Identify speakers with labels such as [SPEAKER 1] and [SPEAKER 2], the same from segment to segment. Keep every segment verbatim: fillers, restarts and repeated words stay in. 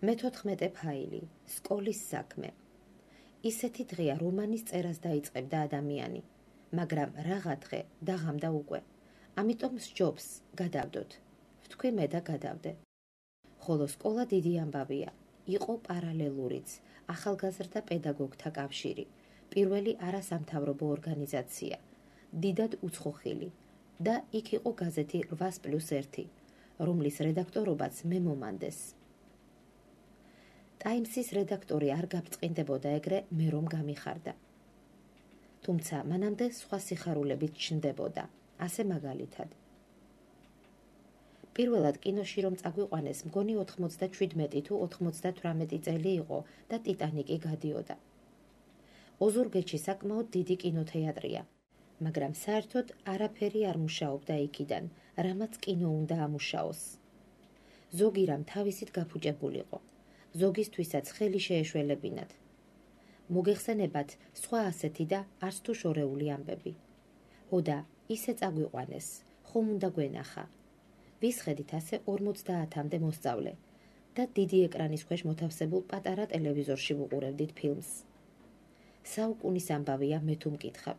[SPEAKER 1] მეთოთხმეტე ფაილი, სკოლის საქმე. ისეთი დღეა, რომანის წერას დაიწყებდა ადამიანი, მაგრამ რაღა დღე დაღამდა უკვე. ამიტომ სჯობს გადავდოთ. ვთქვი მე და გადავდე. ხოლო სკოლა დიდი ამბავია. იყო პარალელურიც, ახალგაზრდა პედაგოგთა კავშირი, პირველი არასამთავრობო ორგანიზაცია, დიდად უცხოხილი და იქ იყო გაზეთი რვას პლუს ერთი, რომლის რედაქტორობაც მე მომანდეს. ტაიმსის რედაქტორი არ გაბწყინდებოდა ეგრე მე რომ გამიხარდა. თუმცა მანამდე სხვა სიხარულებით ჩნდებოდა, ასე მაგალითად. პირველად კინოში რომ წაგვიყვანეს, მგონი ოთხმოცდაშვიდმეტი თუ ოთხმოცდათვრამეტი წელი იყო და ტიტანიკი გადიოდა. ოზურგეთში საკმაოდ დიდი კინოთეატრია, მაგრამ საერთოდ არაფერი არ მუშაობდა იქიდან, რამაც კინო უნდა ამუშაოს. ზოგი რამ თავისით გაფუჭებულიყო, ზოგისთვისაც ხელი შეეშველებინათ. მოგეხსენებათ სხვა ასეთი და არც თუ შორეული ამბები. ოდა ისე წაგვიყვანეს, ხომ უნდა გვენახა. ვისხედით ასე ორმოცდაათამდე მოსწავლე და დიდი ეკრანის ქვეშ მოთავსებულ პატარა ტელევიზორში ვუყურებდით ფილმს. საუკუნის ამბავია მე თუ მკითხავთ.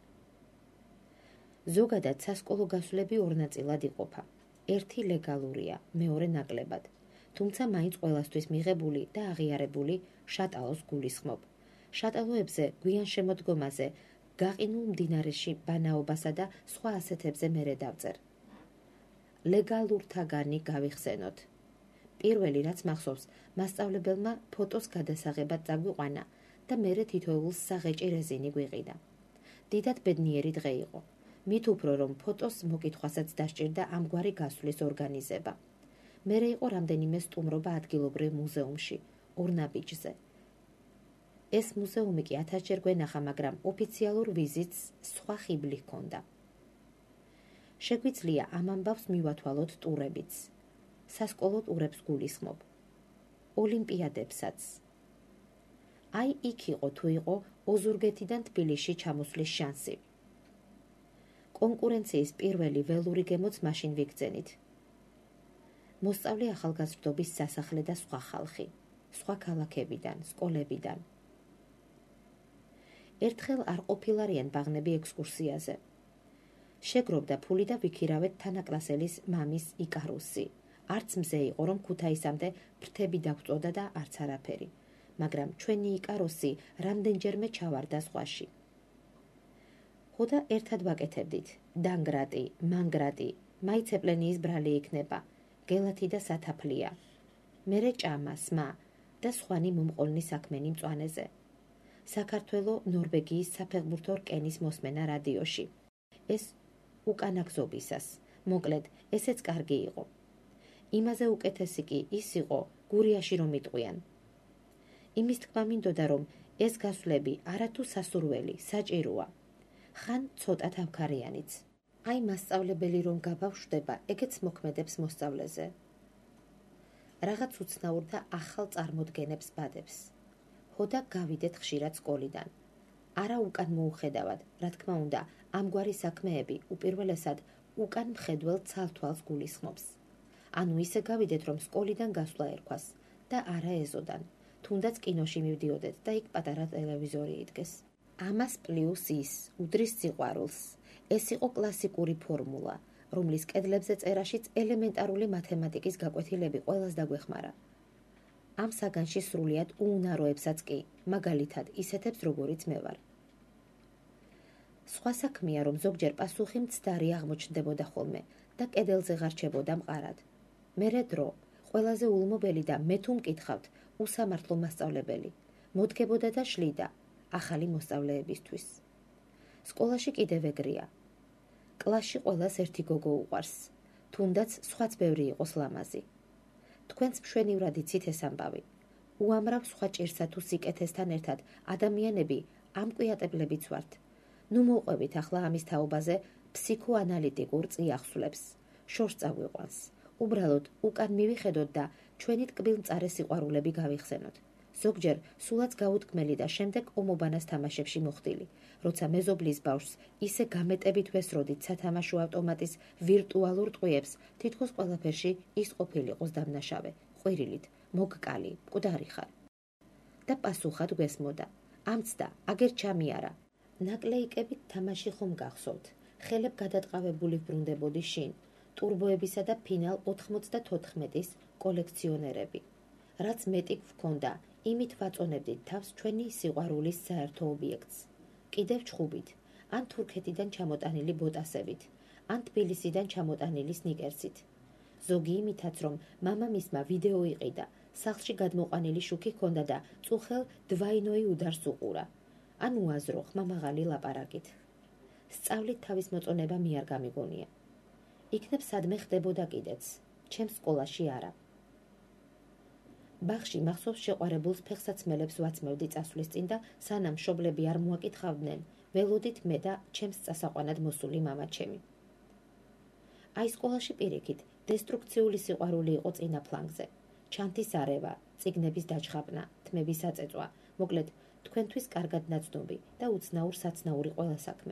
[SPEAKER 1] ზოგადად სასკოლო გასვლები ორ ნაწილად იყოფა. ერთი ლეგალურია, მეორე ნაკლებად, თუმცა მაინც ყველასთვის მიღებული და აღიარებული შატალოს გულისხმობ. შატალოებზე გვიან შემოდგომაზე, გაყინულ მდინარეში ბანაობასა და სხვა ასეთებზე მერე დავწერ. ლეგალურთაგანი გავიხსენოთ. პირველი რაც მახსოვს, მასწავლებელმა ფოტოს გადასაღებად წაგვიყვანა და მერე თითოეულს საღეჭი რეზინი გვიყიდა. დიდად ბედნიერი დღე იყო. მით უფრო რომ ფოტოს მოკითხვასაც დასჭირდა ამგვარი გასვლის ორგანიზება. მერე იყო რამდენიმე სტუმრობა ადგილობრივ მუზეუმში, ორნაბიჯზე. ეს მუზეუმი კი ათასჯერ გვენახა, მაგრამ ოფიციალურ ვიზიტს სხვა ხიბლი ჰქონდა. შეგვიძლია ამ ამბავს მივათვალოთ ტურებიც. სასკოლო ტურებს გულისხმობ. ოლიმპიადებსაც. აი იქ იყო თუ იყო ოზურგეთიდან თბილისში ჩამოსვლის შანსი. კონკურენციის პირველი ველური გემოც მაშინ ვიგრძენით. მოსწავლე ახალგაზრდობის სასახლე და სხვა ხალხი, სხვა ქალაქებიდან, სკოლებიდან. ერთხელ არ ყოფილარიან ბაღნები ექსკურსიაზე. შეგროვდა ფული და ვიქირავეთ თანაკლასელის მამის იკარუსი. არც მზე იყო, რომ ქუთაისამდე ფრთები დაგვწოდა და არც არაფერი, მაგრამ ჩვენი იკარუსი რამდენჯერმე ჩავარდა ზღვაში. ხოდა ერთად ვაკეთებდით, დანგრატი, მანგრატი, მაიცეპლენიის ბრალი იქნება, გელათი და სათაფლია, მერე ჭამა, სმა და სხვანი მომყოლნი საქმენი მწვანეზე. საქართველო ნორვეგიის საფეხბურთო რკენის მოსმენა რადიოში. ეს უკანაგზობისას, მოკლედ, ესეც კარგი იყო. იმაზე უკეთესი კი ის იყო, გურიაში რომ იტყვიან. იმის თქმა მინდოდა, რომ ეს გასვლები არათუ სასურველი, საჭიროა. ხან ცოტა თავქარიანიც. აი მასწავლებელი რომ გაბავშვდება, ეგეც მოქმედებს მოსწავლეზე. რაღაც უცნაურ და ახალ წარმოდგენებს ბადებს. ხოდა გავიდეთ ხშირად სკოლიდან. არა უკან მოუხედავად, რა თქმა უნდა, ამგვარი საქმეები უპირველესად უკან მხედველ ცალთვალს გულისხმობს. ანუ ისე გავიდეთ, რომ სკოლიდან გასვლა ერქვას და არა ეზოდან, თუნდაც კინოში მივდიოდეთ და იქ პატარა ტელევიზორი იდგეს. ამას პლუს ის უდრის სიყვარულს. ეს იყო კლასიკური ფორმულა, რომლის კედლებზე წერაშიც ელემენტარული მათემატიკის გაკვეთილები ყველას დაგვეხმარა. ამ საგანში სრულიად უუნაროებსაც კი, მაგალითად ისეთებს როგორიც მე ვარ. სხვა საქმეა, რომ ზოგჯერ პასუხი მცდარი აღმოჩნდებოდა ხოლმე და კედელზე ღარჩებოდა მყარად. მერე დრო, ყველაზე ულმობელი და მე თუ მკითხავთ, უსამართლო მასწავლებელი, მოდგებოდა და შლიდა ახალი მოსწავლეებისთვის. სკოლაში კიდევ ეგრეა. კლასში ყველას ერთი გოგო უყვარს, თუნდაც სხვაც ბევრი იყოს ლამაზი. თქვენც მშვენივრად იცით ეს ამბავი. უამრავ სხვა ჭირსა თუ სიკეთესთან ერთად ადამიანები ამკვიატებლებიც ვართ. ნუ მოყვებით ახლა ამის თაობაზე ფსიქოანალიტიკურ წიაღსვლებს. შორს წაგვიყვანს. უბრალოდ უკან მივიხედოთ და ჩვენი ტკბილმწარე სიყვარულები გავიხსენოთ. ზოგჯერ სულაც გაუთქმელი და შემდეგ ომობანას თამაშებში მოხდილი, როცა მეზობლის ბავშვს ისე გამეტებით ვესროდით სათამაშო ავტომატის ვირტუალურ ტყვიებს, თითქოს ყველაფერში ის ყოფილიყოს დამნაშავე, ყვირილით, მოგკალი, მკვდარი ხარ. და პასუხად გვესმოდა, ამცდა, აგერ ჩამიარა. ნაკლეიკებით თამაში ხომ გახსოვთ, ხელებ გადატყავებული ბრუნდებოდი შინ, ტურბოებისა და ფინალ ოთხმოცდათოთხმეტის კოლექციონერები. რაც მეტი გვქონდა, იმით ვაწონებდით თავს ჩვენი სიყვარულის საერთო ობიექტს. კიდევ ჩხუბით, ან თურქეთიდან ჩამოტანილი ბოტასებით, ან თბილისიდან ჩამოტანილი სნიკერსით. ზოგი იმითაც, რომ მამამისმა ვიდეო იყიდა, სახლში გადმოყვანილი შუქი ჰქონდა და წუხელ დვაინოი უდარს უყურა. ან უაზრო, ხმამაღალი ლაპარაკით. სწავლით თავის მოწონება მე არ გამიგონია. იქნებ სადმე ხდებოდა კიდეც, ჩემს სკოლაში არა. ბაღში მახსოვს შეყვარებულს ფეხსაცმელებს ვაცმევდი წასვლის წინ და სანამ მშობლები არ მოაკითხავდნენ, ველოდით მე და ჩემს წასაყვანად მოსული მამაჩემი. აი სკოლაში პირიქით, დესტრუქციული სიყვარული იყო წინა ფლანგზე. ჩანთის არევა, წიგნების დაჩხაპნა, თმების აწეწვა, მოკლედ თქვენთვის კარგად ნაცნობი და უცნაურ საცნაური ყველა საქმე.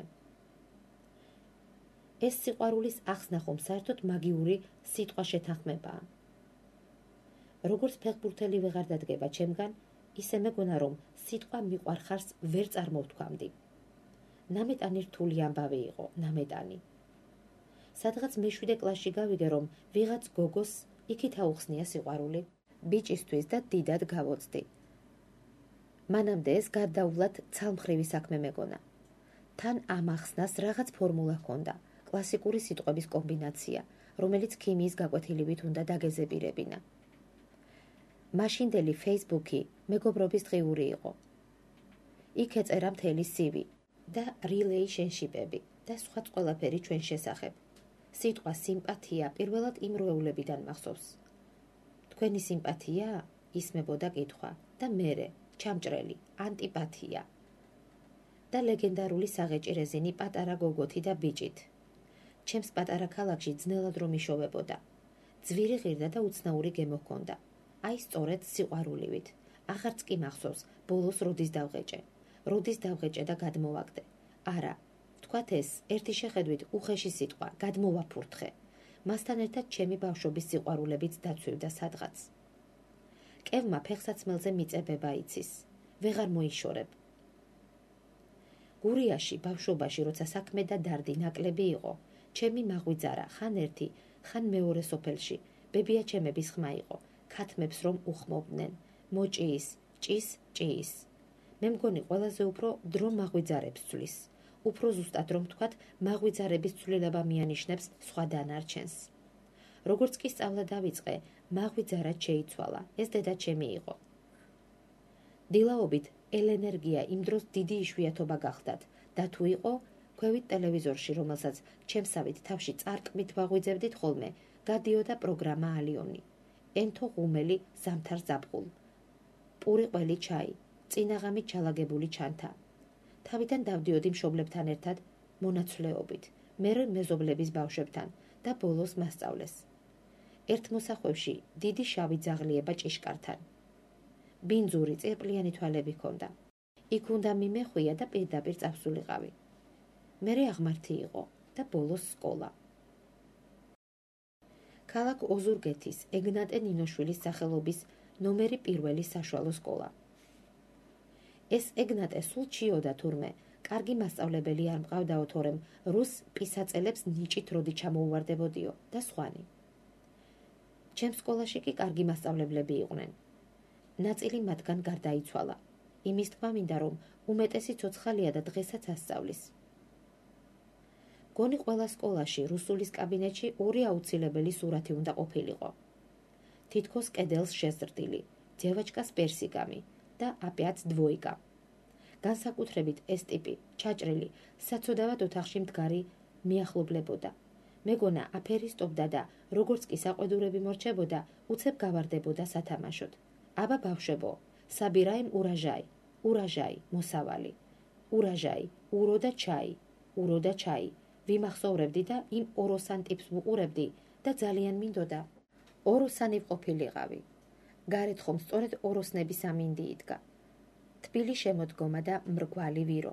[SPEAKER 1] ეს სიყვარულის ახსნახომ საერთოდ მაგიური სიტყვა შეთანხმებაა. როგორც ფეხბურთელი ვეღარ დადგება ჩემგან, ისე მეგონა რომ სიტყვა მიყვარხარს ვერ წარმოვთქვამდი. ნამეტანი რთული ამბავი იყო, ნამეტანი. სადღაც მეშვიდე კლასში გავიგე რომ ვიღაც გოგოს იქით აუხსნია სიყვარული, ბიჭისთვის და დიდად გავოცდი. მანამდე ეს გარდაუვლად ცალმხრივი საქმე მეგონა. თან ამ ახსნას რაღაც ფორმულა ჰქონდა, კლასიკური სიტყვების კომბინაცია, რომელიც ქიმიის გაკვეთილივით უნდა დაგეზებირებინა. მაშინდელი Facebook-ი მეგობრობის დღიური იყო. იქ ეწერა მთელი სივი და relationship-ები და სხვა ყველაფერი ჩვენ შესახებ. სიტყვა სიმპათია პირველად იმ როევლებიდან მახსოვს. თქვენი სიმპათია? ისმებოდა კითხვა და მერე ჩამჭრელი ანტიპათია. და ლეგენდარული საღეჭი რეზინი პატარა გოგოთი და ბიჭით. ჩემს პატარა ქალაქში ძნელად რომ იშოვებოდა. ძვირი ღირდა და უცნაური გემო ჰქონდა. აი სწორედ სიყვარულივით. აღარც კი მახსოვს, ბოლოს როდის დავღეჭე. როდის დავღეჭე და გადმოვაგდე. არა, თქვათ ეს, ერთი შეხედვით უხეში სიტყვა, გადმოვაფურთხე. მასთან ერთად ჩემი ბავშვობის სიყვარულებიც დაცვივდა სადღაც. კევმა ფეხსაცმელზე მიწებება იცის. ვეღარ მოიშორებ. გურიაში, ბავშვობაში, როცა საქმე და დარდი ნაკლები იყო, ჩემი მაღვიძარა, ხან ერთი, ხან მეორე სოფელში, ბებია ჩემების ხმა იყო. ქათმებს რომ უხმობდნენ, მოჭიის, ჭის, ჭიის. მე მგონი ყველაზე უფრო დრო მაღვიძარებს ცვლის. უფრო ზუსტად რომ თქვათ, მაღვიძარების ცვლილება მიანიშნებს სხვა დანარჩენს. როგორც კი სწავლა დავიწყე, მაღვიძარად შეიცვალა, ეს დედა ჩემი იყო. დილაობით ელენერგია იმ დროს დიდი იშვიათობა გახდათ და თუ იყო, ქვევით ტელევიზორში, რომელსაც ჩემსავით თავში წარკმით ვაღვიძებდით ხოლმე, გადიოდა პროგრამა ალიონი. ენთო ღუმელი ზამთარ ზაფხულ. პური ყველი ჩაი, წინაღამით ჩალაგებული ჩანთა. თავიდან დავდიოდი მშობლებთან ერთად მონაცვლეობით, მერე მეზობლების ბავშვებთან და ბოლოს მასწავლეს. ერთ მოსახვევში დიდი შავი ძაღლიება ჭიშკართან. ბინძური წერპლიანი თვალები ჰქონდა. იქ უნდა მიმეხვია და პირდაპირ წავსულიყავი. მერე აღმართი იყო და ბოლოს სკოლა. ქალაქ ოზურგეთის ეგნატე ნინოშვილის სახელობის ნომერი პირველი საშუალო სკოლა. ეს ეგნატე სულ ჩიოდა თურმე, კარგი მასწავლებელი არ მყავდაო თორემ რუს პისაწელებს ნიჭით როდი ჩამოუვარდებოდიო და სხვანი. ჩემ სკოლაში კი კარგი მასწავლებლები იყვნენ. ნაწილი მათგან გარდაიცვალა. იმის თქმა მინდა რომ უმეტესი ცოცხალია და დღესაც ასწავლის. გონი ყველა სკოლაში რუსულის კაბინეტში ორი აუცილებელი სურათი უნდა ყოფილიყო. თითქოს კედელს შეზრდილი, ძევაჩკას პერსიგამი და აპეაც დვოიკა. განსაკუთრებით ეს ტიპი, ჩაჭრილი, საცოდავად ოთახში მდგარი მიახლობლებოდა. მეგონა აფერისტობდა და როგორც კი საყვედურები მორჩებოდა, უცებ გავარდებოდა სათამაშოდ. აბა ბავშვებო, საბირაიმ ურაჟაი, ურაჟაი, მოსავალი. ურაჟაი, ურო და ჩაი, ურო და ჩაი. ვიმახსოვრებდი და იმ ოროსან ტიპს ვუყურებდი და ძალიან მინდოდა ოროსანი ვყოფილიყავი. გარეთ ხომ სწორედ ოროსნების ამინდი იდგა. თბილი შემოდგომა და მრგვალი ვირო.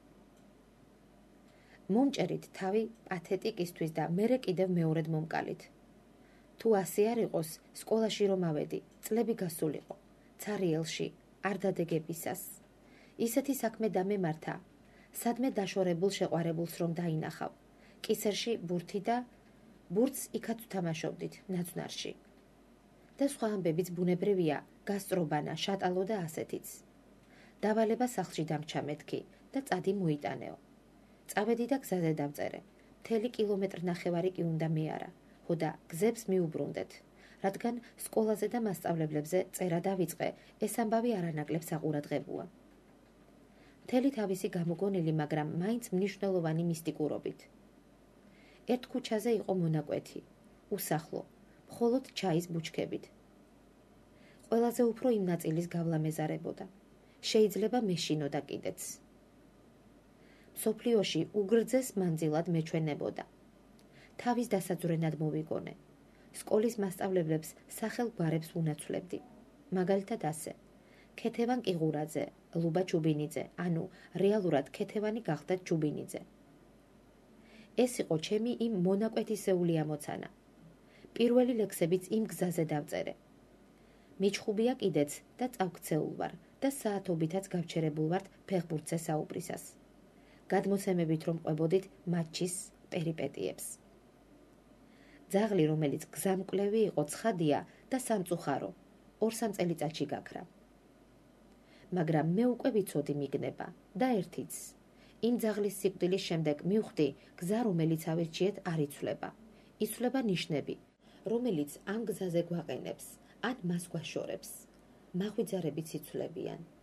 [SPEAKER 1] მომჭერით თავი პათეტიკისთვის და მერე კიდევ მეორედ მომკალით. თუ ასე არ იყოს, სკოლაში რომ ავედი, წლები გასულიყო, ცარიელში, არ დადეგებისას. ისეთი საქმე დამემართა, სადმე დაშორებულ შეყვარებულს რომ დაინახავ, კისერში ბურთი და ბურთს იქაც ვთამაშობდით, ნაცვნარში. და სხვა ამბებიც ბუნებრივია, გასწრობანა, შატალო და ასეთიც. დავალება სახლში დამრჩა მეთქი და წადი მოიტანეო. წავედი და გზაზე დავწერე. მთელი კილომეტრ ნახევარი კი უნდა მე არა, ხო და გზებს მიუბრუნდეთ, რადგან სკოლაზე და მასწავლებლებზე წერა დავიწყე, ეს ამბავი არანაკლებ საყურადღებოა. მთელი თავისი გამოგონილი, მაგრამ მაინც მნიშვნელოვანი მისტიკურობით. ერთ ქუჩაზე იყო მონაკვეთი, უსახლო, მხოლოდ ჩაის ბუჩქებით. ყველაზე უფრო იმ ნაწილის გავლა მეზარებოდა. შეიძლება მეშინოდა კიდეც. მსოფლიოში უგრძეს მანძილად მეჩვენებოდა. თავის დასაძვრენად მოვიგონე. სკოლის მასწავლებლებს სახელგვარებს უნაცვლებდი. მაგალითად ასე. ქეთევან კიღურაძე, ლუბა ჩუბინიძე, ანუ რეალურად ქეთევანი გახდა ჩუბინიძე. ეს იყო ჩემი იმ მონაკვეთისეული ამოცანა. პირველი ლექსებიც იმ გზაზე დავწერე. მიჩხუბია კიდეც და წავქცეულ ვარ და საათობითაც გავჩერებულ ვართ ფეხბურთზე საუბრისას. გადმოცემებით რომ ყვებოდით მატჩის პერიპეტიებს. ძაღლი, რომელიც გზამკვლევი იყო, ცხადია და სამწუხარო, ორ-სამ წელიწადში გაქრა. მაგრამ მე უკვე ვიცოდი მიგნება და ერთიც. იმ ძაღლის სიკვდილის შემდეგ მივხვდი, გზა, რომელიც ავირჩიეთ, არ იცვლება. იცვლება ნიშნები, რომელიც ამ გზაზე გვაყენებს, ან მას გვაშორებს. მახვიძარებიც იცვლებიან.